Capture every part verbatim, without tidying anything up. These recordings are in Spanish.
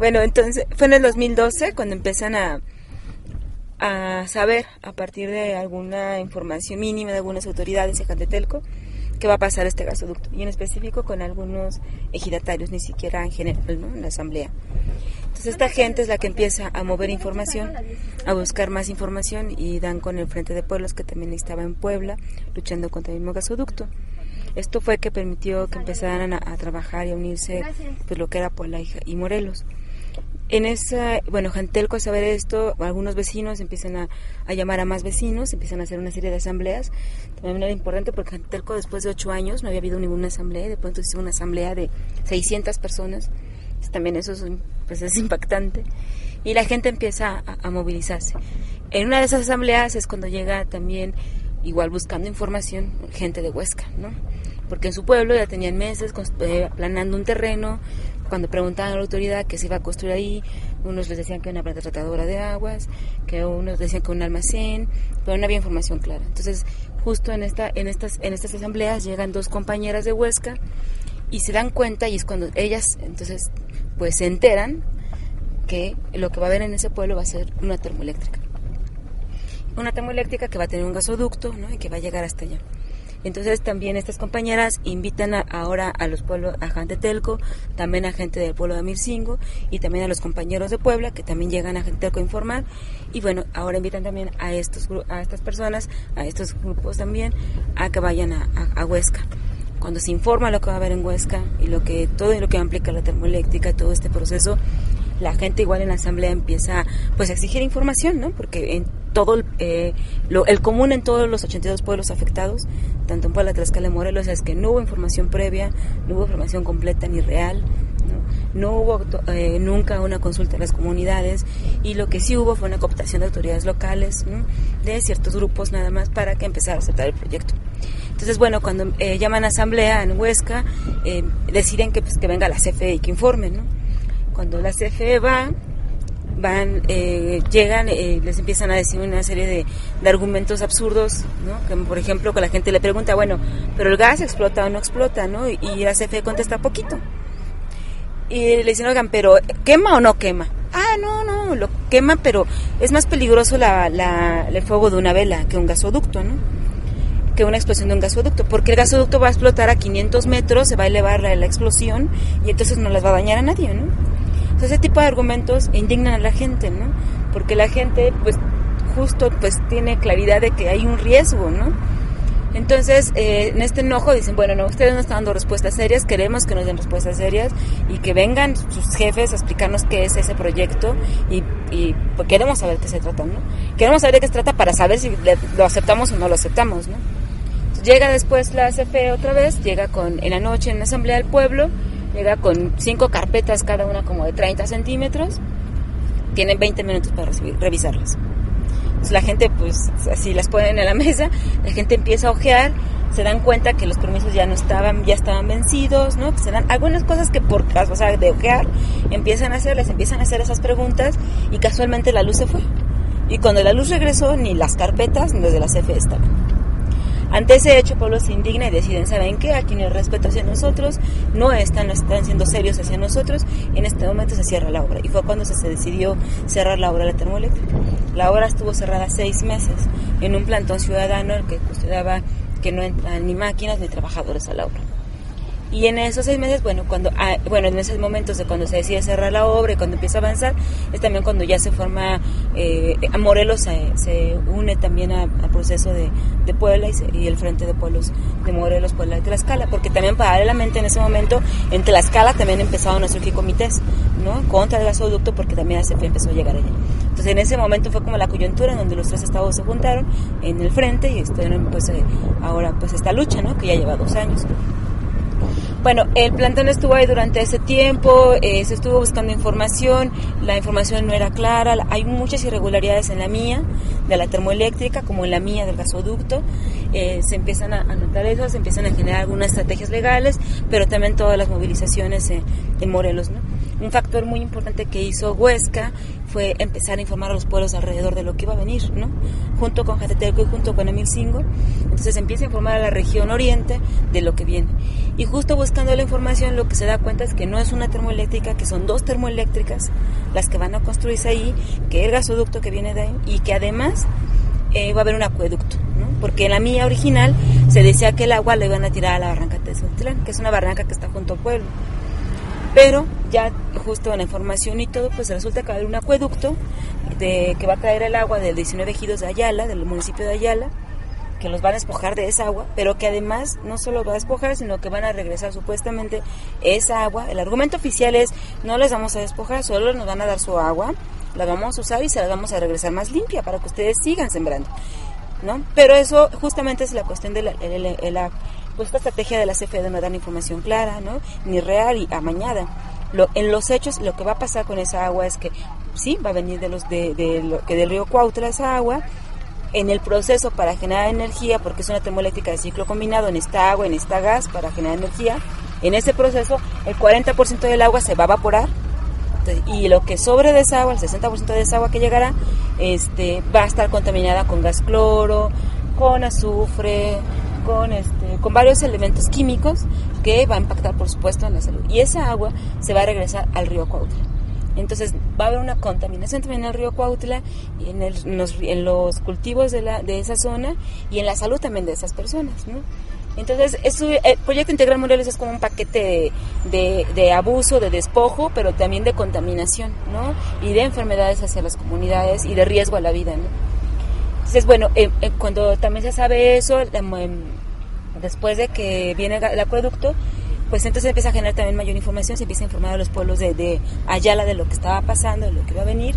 Bueno, entonces fue en el dos mil doce cuando empiezan a, a saber, a partir de alguna información mínima de algunas autoridades de Jantetelco, que va a pasar este gasoducto, y en específico con algunos ejidatarios, ni siquiera en general, ¿no?, en la asamblea. Entonces esta gente es la que empieza a mover información, a buscar más información, y dan con el Frente de Pueblos, que también estaba en Puebla, luchando contra el mismo gasoducto. Esto fue que permitió que empezaran a, a trabajar y a unirse, pues, lo que era Puebla y, y Morelos. En esa, bueno, Jantelco, a saber esto, algunos vecinos empiezan a, a llamar a más vecinos, empiezan a hacer una serie de asambleas. También era importante porque Jantelco, después de ocho años, no había habido ninguna asamblea, y de pronto hizo una asamblea de seiscientas personas. Entonces, también eso es, pues, es impactante. Y la gente empieza a, a movilizarse. En una de esas asambleas es cuando llega también, igual buscando información, gente de Huesca, ¿no? Porque en su pueblo ya tenían meses eh, aplanando un terreno. Cuando preguntaban a la autoridad qué se iba a construir ahí, unos les decían que una planta tratadora de aguas, que unos decían que un almacén, pero no había información clara. Entonces, justo en esta en estas en estas asambleas llegan dos compañeras de Huesca y se dan cuenta, y es cuando ellas entonces pues se enteran que lo que va a haber en ese pueblo va a ser una termoeléctrica. Una termoeléctrica que va a tener un gasoducto, ¿no?, y que va a llegar hasta allá. Entonces también estas compañeras invitan a, ahora a los pueblos, a Jantetelco, también a gente del pueblo de Amircingo, y también a los compañeros de Puebla, que también llegan a Jantetelco a informar. Y bueno, ahora invitan también a estos a estas personas, a estos grupos también, a que vayan a, a, a Huesca. Cuando se informa lo que va a haber en Huesca y lo que todo lo que implica la termoeléctrica, todo este proceso, la gente igual en la asamblea empieza pues a exigir información, ¿no? Porque en todo el, eh, lo, el común en todos los ochenta y dos pueblos afectados, tanto en Puebla, Tlaxcala y Morelos, es que no hubo información previa, no hubo información completa ni real, no, no hubo eh, nunca una consulta a las comunidades, y lo que sí hubo fue una cooptación de autoridades locales, ¿no?, de ciertos grupos nada más para que empezara a aceptar el proyecto. Entonces, bueno, cuando eh, llaman a asamblea en Huesca, eh, deciden que, pues, que venga la C F E y que informe, ¿no? Cuando la C F E va, van, eh, llegan, eh, les empiezan a decir una serie de, de argumentos absurdos, ¿no? Que, por ejemplo, que la gente le pregunta, bueno, pero el gas explota o no explota, ¿no? Y, y la C F E contesta poquito. Y le dicen, oigan, pero ¿quema o no quema? Ah, no, no, lo quema, pero es más peligroso la, la, el fuego de una vela que un gasoducto, ¿no? Que una explosión de un gasoducto, porque el gasoducto va a explotar a quinientos metros, se va a elevar la, la explosión, y entonces no les va a dañar a nadie, ¿no? Entonces, ese tipo de argumentos indignan a la gente, ¿no? Porque la gente, pues, justo, pues, tiene claridad de que hay un riesgo, ¿no? Entonces, eh, en este enojo dicen, bueno, no, ustedes no están dando respuestas serias, queremos que nos den respuestas serias y que vengan sus jefes a explicarnos qué es ese proyecto, y, y pues, queremos saber qué se trata, ¿no? Queremos saber de qué se trata para saber si le, lo aceptamos o no lo aceptamos, ¿no? Entonces, llega después la C F E otra vez, llega con en la noche en la asamblea del pueblo, llega con cinco carpetas, cada una como de treinta centímetros, tienen veinte minutos para recibir, revisarlas. Entonces la gente, pues, así las ponen en la mesa, la gente empieza a ojear, se dan cuenta que los permisos ya no estaban, ya estaban vencidos, ¿no? Que se dan algunas cosas que por caso, o sea, de ojear, empiezan a hacerles, empiezan a hacer esas preguntas, y casualmente la luz se fue. Y cuando la luz regresó, ni las carpetas ni los de la C F E estaban. Ante ese hecho, Pueblo se indigna y deciden, ¿saben qué? Aquí no hay respeto hacia nosotros, no están, no están siendo serios hacia nosotros, en este momento se cierra la obra. Y fue cuando se, se decidió cerrar la obra de la termoeléctrica. La obra estuvo cerrada seis meses en un plantón ciudadano, el que custodiaba que no entran ni máquinas ni trabajadores a la obra. Y en esos seis meses, bueno, cuando, ah, bueno, en esos momentos de cuando se decide cerrar la obra y cuando empieza a avanzar, es también cuando ya se forma, eh, Morelos se, se une también al proceso de, de Puebla y, se, y el Frente de Pueblos de Morelos, Puebla y Tlaxcala, porque también paralelamente en ese momento en Tlaxcala también empezaron a surgir comités, ¿no?, contra el gasoducto, porque también la C F E empezó a llegar allá. Entonces en ese momento fue como la coyuntura en donde los tres estados se juntaron en el frente y estuvieron, pues, eh, ahora pues esta lucha, ¿no?, que ya lleva dos años. Bueno, el plantón estuvo ahí durante ese tiempo, eh, se estuvo buscando información, la información no era clara, hay muchas irregularidades en la mía de la termoeléctrica, como en la mía del gasoducto, eh, se empiezan a, a notar eso, se empiezan a generar algunas estrategias legales, pero también todas las movilizaciones eh, en Morelos, ¿no? un factor muy importante que hizo Huesca fue empezar a informar a los pueblos alrededor de lo que iba a venir, ¿no? Junto con Jantetelco y junto con Emilcingo. Entonces empieza a informar a la región oriente de lo que viene. Y justo buscando la información, lo que se da cuenta es que no es una termoeléctrica, que son dos termoeléctricas las que van a construirse ahí, que el gasoducto que viene de ahí, y que además eh, va a haber un acueducto, ¿no? Porque en la mía original se decía que el agua la iban a tirar a la barranca Tezontlán, que es una barranca que está junto al pueblo. Pero ya justo en la información y todo, pues resulta que va a haber un acueducto de, que va a traer el agua de diecinueve ejidos de Ayala, del municipio de Ayala, que los van a despojar de esa agua, pero que además no solo va a despojar, sino que van a regresar supuestamente esa agua. El argumento oficial es, no les vamos a despojar, solo nos van a dar su agua, la vamos a usar y se la vamos a regresar más limpia para que ustedes sigan sembrando, ¿no? Pero eso justamente es la cuestión de la, el, el, la pues esta estrategia de la C F E de no dar información clara, ¿no? Ni real y amañada. Lo, en los hechos, lo que va a pasar con esa agua es que sí, va a venir de los de, de lo, que del río Cuautla esa agua. En el proceso para generar energía, porque es una termoeléctrica de ciclo combinado, en esta agua, en esta gas para generar energía, en ese proceso el cuarenta por ciento del agua se va a evaporar. Entonces, y lo que sobre de esa agua, el sesenta por ciento de esa agua que llegará, este, va a estar contaminada con gas cloro, con azufre, con este, con varios elementos químicos que va a impactar, por supuesto, en la salud. Y esa agua se va a regresar al río Cuautla. Entonces va a haber una contaminación también en el río Cuautla y en, el, en, los, en los cultivos de, la, de esa zona y en la salud también de esas personas, ¿no? Entonces eso, el Proyecto Integral Morelos es como un paquete de, de, de abuso, de despojo, pero también de contaminación, ¿no? Y de enfermedades hacia las comunidades y de riesgo a la vida, ¿no? Entonces, bueno, eh, eh, cuando también se sabe eso, eh, después de que viene el acueducto, pues entonces empieza a generar también mayor información, se empieza a informar a los pueblos de, de Ayala de lo que estaba pasando, de lo que iba a venir.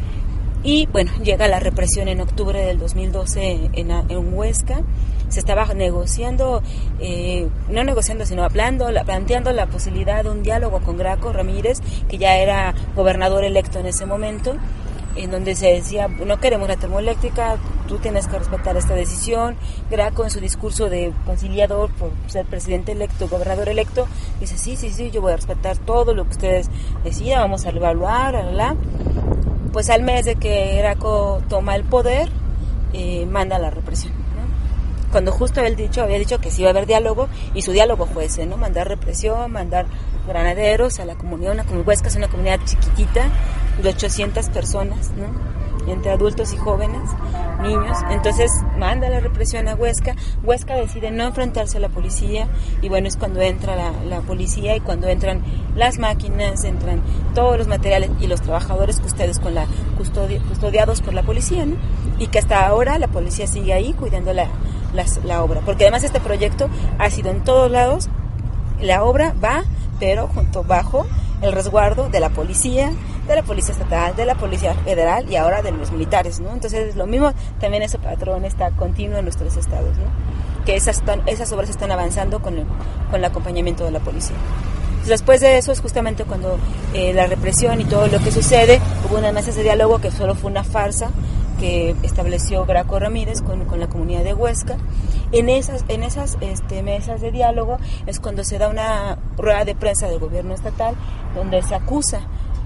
Y bueno, llega la represión en octubre del dos mil doce en, en Huesca. Se estaba negociando, eh, no negociando, sino hablando, planteando la posibilidad de un diálogo con Graco Ramírez, que ya era gobernador electo en ese momento, en donde se decía, no queremos la termoeléctrica, tú tienes que respetar esta decisión. Graco, en su discurso de conciliador por ser presidente electo, gobernador electo, dice, sí, sí, sí, yo voy a respetar todo lo que ustedes decidan, vamos a evaluar, la, la, la. Pues al mes de que Graco toma el poder, eh, manda la represión, ¿no? Cuando justo había dicho, había dicho que sí iba a haber diálogo, y su diálogo fue ese, ¿no? Mandar represión, mandar granaderos a la comunidad, una comunidad, Huesca es una comunidad chiquitita, de ochocientas personas, ¿no? Entre adultos y jóvenes, niños. Entonces manda la represión a Huesca. Huesca decide no enfrentarse a la policía, y bueno, es cuando entra la, la policía y cuando entran las máquinas, entran todos los materiales y los trabajadores custodios con la custodi- custodiados por la policía, ¿no? Y que hasta ahora la policía sigue ahí cuidando la, la, la obra, porque además este proyecto ha sido en todos lados, la obra va, pero junto bajo el resguardo de la policía, de la policía estatal, de la policía federal y ahora de los militares, ¿no? Entonces lo mismo, también ese patrón está continuo en nuestros estados, ¿no? Que esas, esas obras están avanzando con el, con el acompañamiento de la policía. Entonces, después de eso es justamente cuando eh, la represión y todo lo que sucede, hubo unas mesas de diálogo que solo fue una farsa que estableció Graco Ramírez con, con la comunidad de Huesca. En esas, en esas este, mesas de diálogo es cuando se da una rueda de prensa del gobierno estatal donde se acusa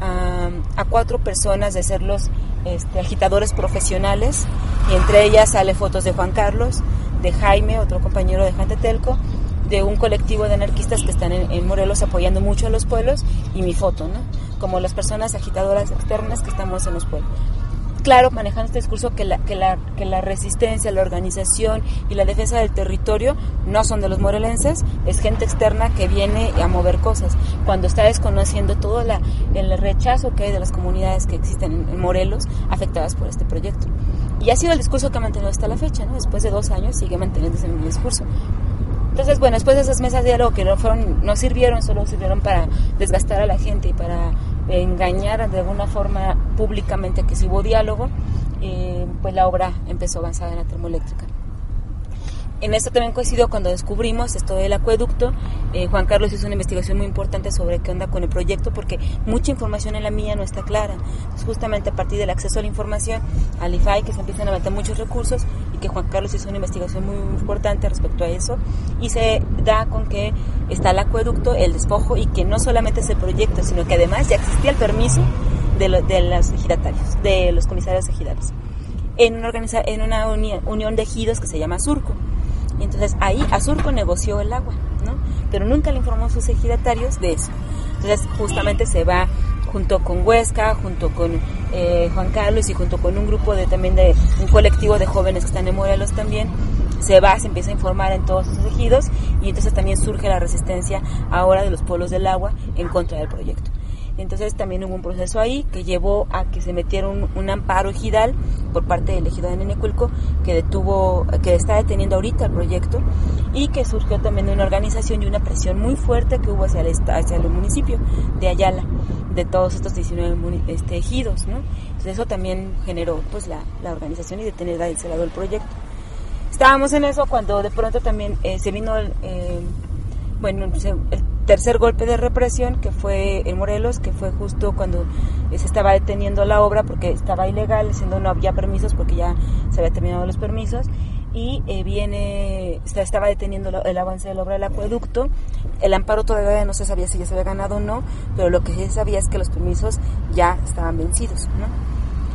a, a cuatro personas de ser los este, agitadores profesionales, y entre ellas sale fotos de Juan Carlos, de Jaime, otro compañero de Jantetelco, de un colectivo de anarquistas que están en, en Morelos apoyando mucho a los pueblos, y mi foto, ¿no? Como las personas agitadoras externas que estamos en los pueblos. Claro, manejando este discurso que la, que, la, que la resistencia, la organización y la defensa del territorio no son de los morelenses, es gente externa que viene a mover cosas, cuando está desconociendo todo la, el rechazo que hay de las comunidades que existen en, en Morelos afectadas por este proyecto. Y ha sido el discurso que ha mantenido hasta la fecha, ¿no? Después de dos años sigue manteniéndose el mismo discurso. Entonces, bueno, después de esas mesas de diálogo que no fueron, no sirvieron, solo sirvieron para desgastar a la gente y para engañar de alguna forma públicamente que si hubo diálogo, eh, pues la obra empezó a avanzar en la termoeléctrica. En esto también coincidió cuando descubrimos esto del acueducto. eh, Juan Carlos hizo una investigación muy importante sobre qué onda con el proyecto, porque mucha información en la mía no está clara. Entonces, justamente a partir del acceso a la información, al I F A I, que se empiezan a levantar muchos recursos, y que Juan Carlos hizo una investigación muy, muy importante respecto a eso, y se da con que está el acueducto, el despojo, y que no solamente es el proyecto, sino que además ya existía el permiso de, lo, de los ejidatarios, de los comisarios ejidales, en una, organiza, en una unión, unión de ejidos que se llama Surco. Y entonces ahí Azurco negoció el agua, ¿no? Pero nunca le informó a sus ejidatarios de eso. Entonces justamente se va junto con Huesca, junto con eh, Juan Carlos y junto con un grupo de también de un colectivo de jóvenes que están en Morelos también, se va, se empieza a informar en todos esos ejidos, y entonces también surge la resistencia ahora de los pueblos del agua en contra del proyecto. Entonces también hubo un proceso ahí que llevó a que se metiera un, un amparo ejidal por parte del ejido de Nenecuilco, que detuvo, que está deteniendo ahorita el proyecto, y que surgió también de una organización y una presión muy fuerte que hubo hacia el, hacia el municipio de Ayala, de todos estos diecinueve este, ejidos, ¿no? Entonces eso también generó pues la, la organización y detener a ese lado el proyecto. Estábamos en eso cuando de pronto también eh, se vino el, eh, bueno, se, el tercer golpe de represión, que fue en Morelos, que fue justo cuando se estaba deteniendo la obra porque estaba ilegal, siendo no había permisos porque ya se había terminado los permisos, y eh, viene estaba deteniendo la, el avance de la obra del acueducto. El amparo todavía no se sabía si ya se había ganado o no, pero lo que sí se sabía es que los permisos ya estaban vencidos, ¿no?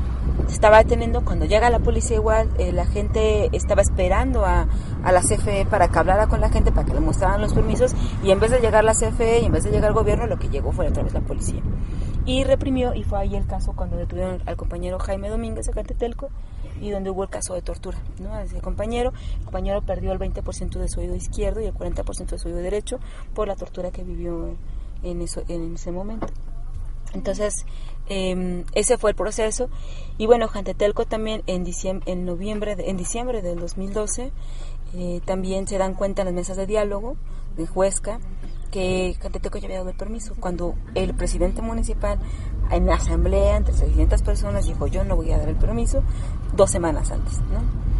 Se estaba deteniendo. Cuando llega la policía igual, eh, la gente estaba esperando a, a la C F E para que hablara con la gente, para que le mostraran los permisos, y en vez de llegar la C F E y en vez de llegar el gobierno, lo que llegó fue otra vez la policía. Y reprimió, y fue ahí el caso cuando detuvieron al compañero Jaime Domínguez acá en Tetelco, y donde hubo el caso de tortura, ¿no? Ese compañero, el compañero perdió el veinte por ciento de su oído izquierdo y el cuarenta por ciento de su oído derecho por la tortura que vivió en, eso, en ese momento. Entonces, eh, ese fue el proceso. Y bueno, Jantetelco también en diciembre, en noviembre, de, en diciembre del dos mil doce, eh, también se dan cuenta en las mesas de diálogo de Huesca que Jantetelco ya había dado el permiso. Cuando el presidente municipal en la asamblea entre seiscientas personas dijo: yo no voy a dar el permiso, dos semanas antes, ¿no?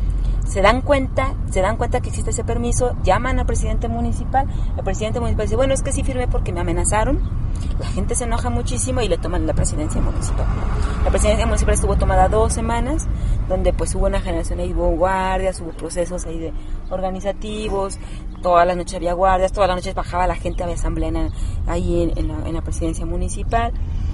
Se dan cuenta, se dan cuenta que existe ese permiso, llaman al presidente municipal, el presidente municipal dice: bueno, es que sí firmé porque me amenazaron. La gente se enoja muchísimo y le toman la presidencia municipal. La presidencia municipal estuvo tomada dos semanas, donde pues hubo una generación ahí, hubo guardias, hubo procesos ahí de organizativos, todas las noches había guardias, todas las noches bajaba la gente, había asamblea en, ahí en, en, la, en la presidencia municipal,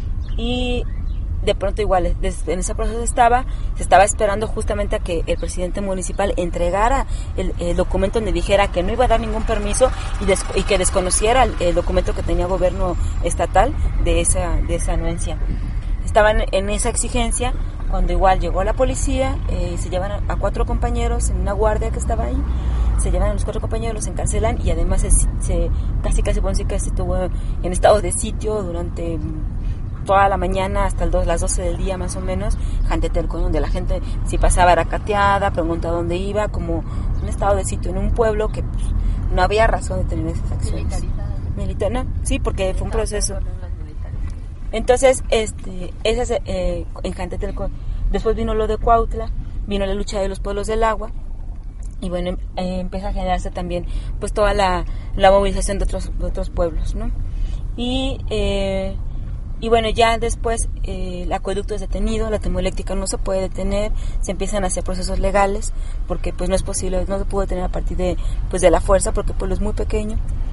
y de pronto igual en ese proceso estaba se estaba esperando justamente a que el presidente municipal entregara el, el documento donde dijera que no iba a dar ningún permiso y, des, y que desconociera el, el documento que tenía gobierno estatal de esa de esa anuencia. Estaban en esa exigencia cuando igual llegó la policía, eh, se llevan a, a cuatro compañeros en una guardia que estaba ahí, se llevan a los cuatro compañeros, los encarcelan, y además se, se casi casi pueden decir que se estuvo en estado de sitio durante toda la mañana hasta el dos, las doce del día más o menos, Jantetelco, donde la gente si pasaba era cateada, preguntaba dónde iba, como un estado de sitio en un pueblo que pues, no había razón de tener esas acciones. Militar, no, sí, porque fue un proceso. Entonces, este, esas, eh, en Jantetelco, después vino lo de Cuautla, vino la lucha de los pueblos del agua, y bueno, eh, empieza a generarse también pues toda la, la movilización de otros, de otros pueblos, ¿no? Y eh, Y bueno, ya después eh, el acueducto es detenido, la termoeléctrica no se puede detener, se empiezan a hacer procesos legales, porque pues no es posible, no se pudo detener a partir de pues de la fuerza, porque el pueblo es muy pequeño.